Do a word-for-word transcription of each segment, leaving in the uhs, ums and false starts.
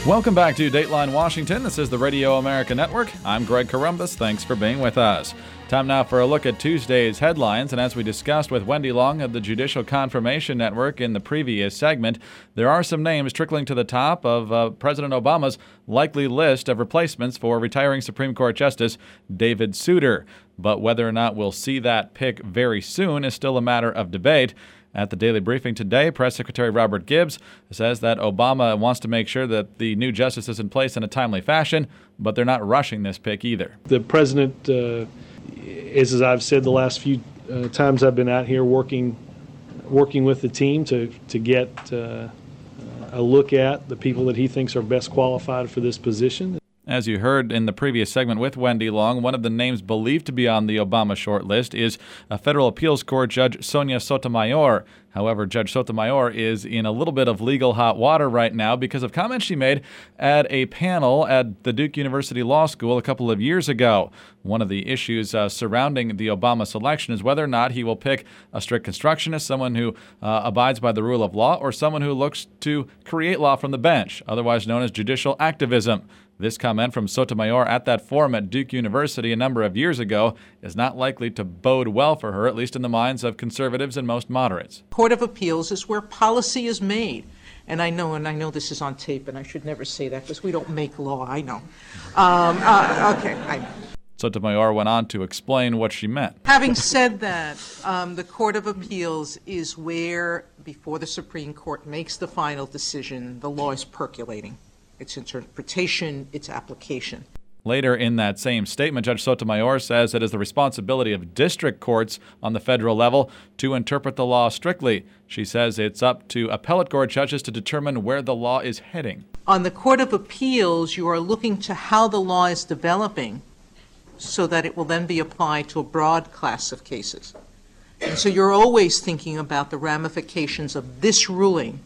Welcome back to Dateline Washington. This is the Radio America Network. I'm Greg Corombos. Thanks for being with us. Time now for a look at Tuesday's headlines. And as we discussed with Wendy Long of the Judicial Confirmation Network in the previous segment, there are some names trickling to the top of uh, President Obama's likely list of replacements for retiring Supreme Court Justice David Souter. But whether or not we'll see that pick very soon is still a matter of debate. At the Daily Briefing today, Press Secretary Robert Gibbs says that Obama wants to make sure that the new justice is in place in a timely fashion, but they're not rushing this pick either. The president, uh, is, as I've said the last few uh, times I've been out here working working with the team to, to get uh, a look at the people that he thinks are best qualified for this position. As you heard in the previous segment with Wendy Long, one of the names believed to be on the Obama shortlist is a federal appeals court judge, Sonia Sotomayor. However, Judge Sotomayor is in a little bit of legal hot water right now because of comments she made at a panel at the Duke University Law School a couple of years ago. One of the issues uh, surrounding the Obama selection is whether or not he will pick a strict constructionist, someone who uh, abides by the rule of law, or someone who looks to create law from the bench, otherwise known as judicial activism. This comment from Sotomayor at that forum at Duke University a number of years ago is not likely to bode well for her, at least in the minds of conservatives and most moderates. Court of Appeals is where policy is made. And I know, and I know this is on tape, and I should never say that because we don't make law, I know. Um, uh, okay, I know. Sotomayor went on to explain what she meant. Having said that, um, the Court of Appeals is where, before the Supreme Court makes the final decision, the law is percolating. Its interpretation, its application. Later in that same statement, Judge Sotomayor says it is the responsibility of district courts on the federal level to interpret the law strictly. She says it's up to appellate court judges to determine where the law is heading. On the Court of Appeals, you are looking to how the law is developing so that it will then be applied to a broad class of cases. And so you're always thinking about the ramifications of this ruling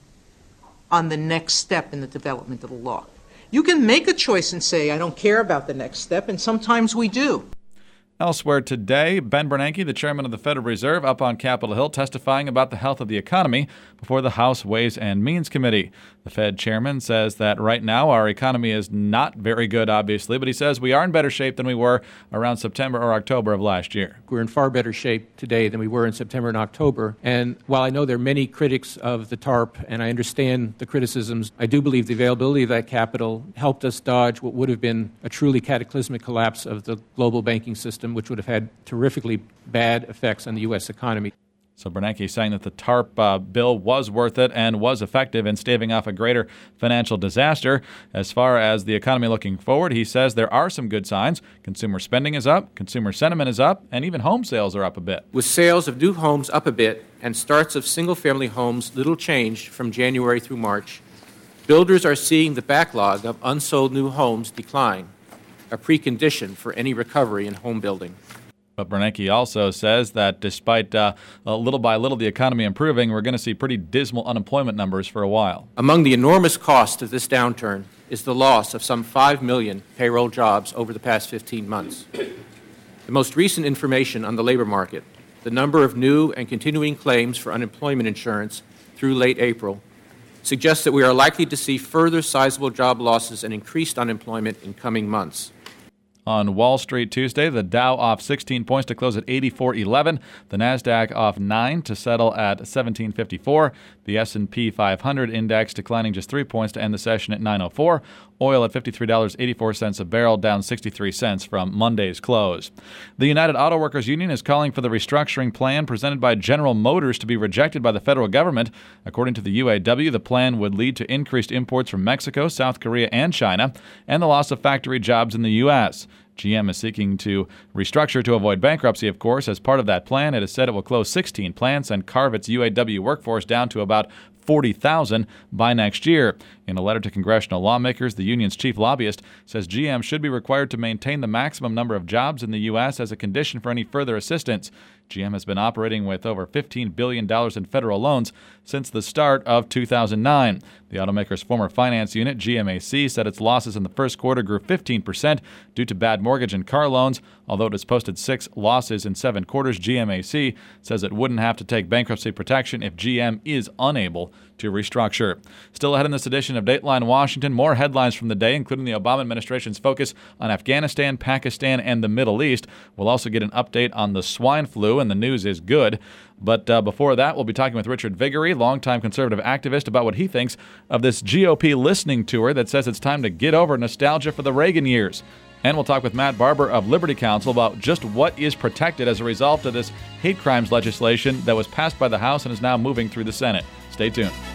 on the next step in the development of the law. You can make a choice and say, I don't care about the next step, and sometimes we do. Elsewhere today, Ben Bernanke, the chairman of the Federal Reserve, up on Capitol Hill testifying about the health of the economy before the House Ways and Means Committee. The Fed chairman says that right now our economy is not very good, obviously, but he says we are in better shape than we were around September or October of last year. We're in far better shape today than we were in September and October. And while I know there are many critics of the TARP, and I understand the criticisms, I do believe the availability of that capital helped us dodge what would have been a truly cataclysmic collapse of the global banking system, which would have had terrifically bad effects on the U S economy. So Bernanke saying that the TARP uh, bill was worth it and was effective in staving off a greater financial disaster. As far as the economy looking forward, he says there are some good signs. Consumer spending is up, consumer sentiment is up, and even home sales are up a bit. With sales of new homes up a bit and starts of single-family homes little changed from January through March, builders are seeing the backlog of unsold new homes decline, a precondition for any recovery in home building. But Bernanke also says that despite uh, little by little the economy improving, we're going to see pretty dismal unemployment numbers for a while. Among the enormous costs of this downturn is the loss of some five million payroll jobs over the past fifteen months. The most recent information on the labor market, the number of new and continuing claims for unemployment insurance through late April, suggests that we are likely to see further sizable job losses and increased unemployment in coming months. On Wall Street Tuesday, the Dow off sixteen points to close at eighty-four eleven. The Nasdaq off nine to settle at seventeen fifty-four. The S and P five hundred index declining just three points to end the session at nine oh four. Oil at fifty-three dollars and eighty-four cents a barrel, down sixty-three cents from Monday's close. The United Auto Workers Union is calling for the restructuring plan presented by General Motors to be rejected by the federal government. According to the U A W, the plan would lead to increased imports from Mexico, South Korea, and China, and the loss of factory jobs in the U S G M is seeking to restructure to avoid bankruptcy, of course. As part of that plan, it has said it will close sixteen plants and carve its U A W workforce down to about forty thousand by next year. In a letter to congressional lawmakers, the union's chief lobbyist says G M should be required to maintain the maximum number of jobs in the U S as a condition for any further assistance. G M has been operating with over fifteen billion dollars in federal loans since the start of two thousand nine. The automaker's former finance unit, G M A C, said its losses in the first quarter grew fifteen percent due to bad mortgage and car loans. Although it has posted six losses in seven quarters, G M A C says it wouldn't have to take bankruptcy protection if G M is unable to restructure. Still ahead in this edition of Dateline Washington, more headlines from the day, including the Obama administration's focus on Afghanistan, Pakistan, and the Middle East. We'll also get an update on the swine flu, and the news is good. But uh, before that, we'll be talking with Richard Viguerie, longtime conservative activist, about what he thinks of this G O P listening tour that says it's time to get over nostalgia for the Reagan years. And we'll talk with Matt Barber of Liberty Counsel about just what is protected as a result of this hate crimes legislation that was passed by the House and is now moving through the Senate. Stay tuned.